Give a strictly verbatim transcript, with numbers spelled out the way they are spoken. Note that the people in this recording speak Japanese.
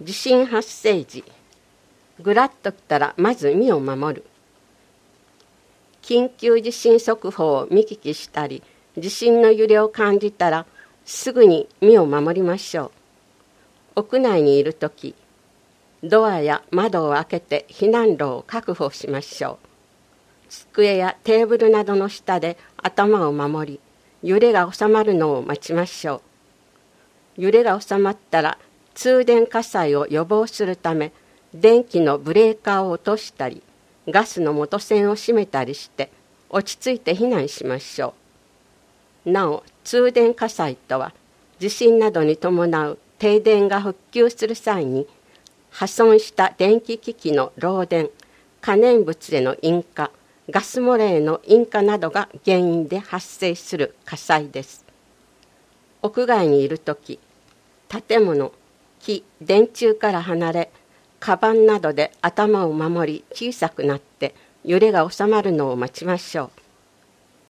地震発生時、ぐらっときたらまず身を守る。緊急地震速報を見聞きしたり、地震の揺れを感じたらすぐに身を守りましょう。屋内にいるとき、ドアや窓を開けて避難路を確保しましょう。机やテーブルなどの下で頭を守り、揺れが収まるのを待ちましょう。揺れが収まったら通電火災を予防するため、電気のブレーカーを落としたり、ガスの元栓を閉めたりして落ち着いて避難しましょう。なお、通電火災とは、地震などに伴う停電が復旧する際に、破損した電気機器の漏電、可燃物への引火、ガス漏れへの引火などが原因で発生する火災です。屋外にいるとき、建物、木、電柱から離れ、カバンなどで頭を守り小さくなって揺れが収まるのを待ちましょう。